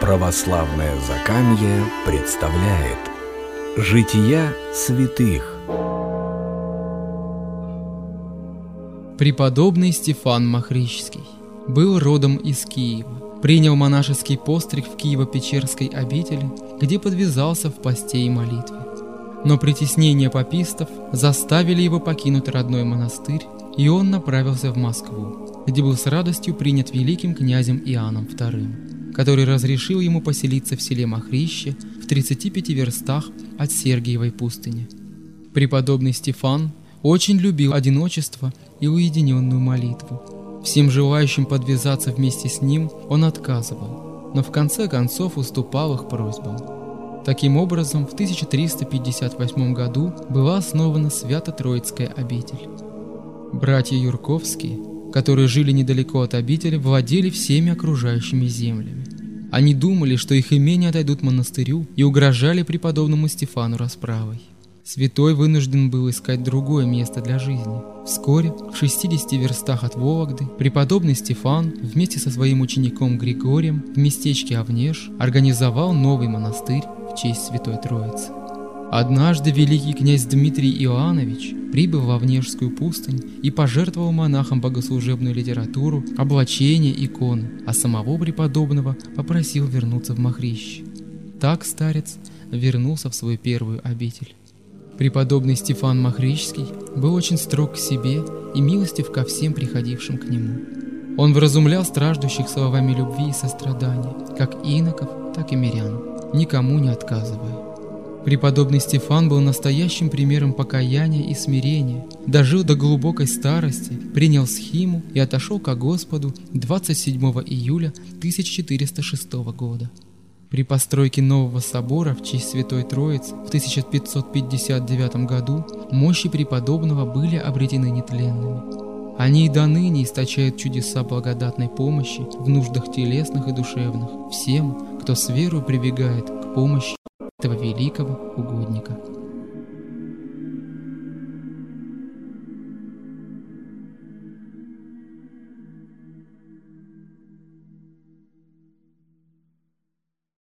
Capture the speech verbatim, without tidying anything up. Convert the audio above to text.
Православное Закамье представляет Жития святых. Преподобный Стефан Махрический был родом из Киева, принял монашеский постриг в Киево-Печерской обители, где подвязался в посте и молитве. Но притеснения папистов заставили его покинуть родной монастырь, и он направился в Москву, где был с радостью принят великим князем Иоанном вторым, который разрешил ему поселиться в селе Махрище в тридцати пяти верстах от Сергиевой пустыни. Преподобный Стефан очень любил одиночество и уединенную молитву. Всем желающим подвязаться вместе с ним он отказывал, но в конце концов уступал их просьбам. Таким образом, в тысяча триста пятьдесят восьмом году была основана Свято-Троицкая обитель. Братья Юрковские, которые жили недалеко от обители, владели всеми окружающими землями. Они думали, что их имения отойдут монастырю, и угрожали преподобному Стефану расправой. Святой вынужден был искать другое место для жизни. Вскоре, в шестидесяти верстах от Вологды, преподобный Стефан вместе со своим учеником Григорием в местечке Овнеж организовал новый монастырь в честь Святой Троицы. Однажды великий князь Дмитрий Иоаннович прибыл в Овнежскую пустынь и пожертвовал монахам богослужебную литературу, облачение, иконы, а самого преподобного попросил вернуться в Махрище. Так старец вернулся в свою первую обитель. Преподобный Стефан Махрический был очень строг к себе и милостив ко всем приходившим к нему. Он вразумлял страждущих словами любви и сострадания, как иноков, так и мирян, никому не отказывая. Преподобный Стефан был настоящим примером покаяния и смирения, дожил до глубокой старости, принял схиму и отошел ко Господу двадцать седьмого июля тысяча четыреста шестого года. При постройке нового собора в честь Святой Троицы в тысяча пятьсот пятьдесят девятом году мощи преподобного были обретены нетленными. Они и до ныне источают чудеса благодатной помощи в нуждах телесных и душевных всем, кто с верой прибегает к помощи этого великого угодника.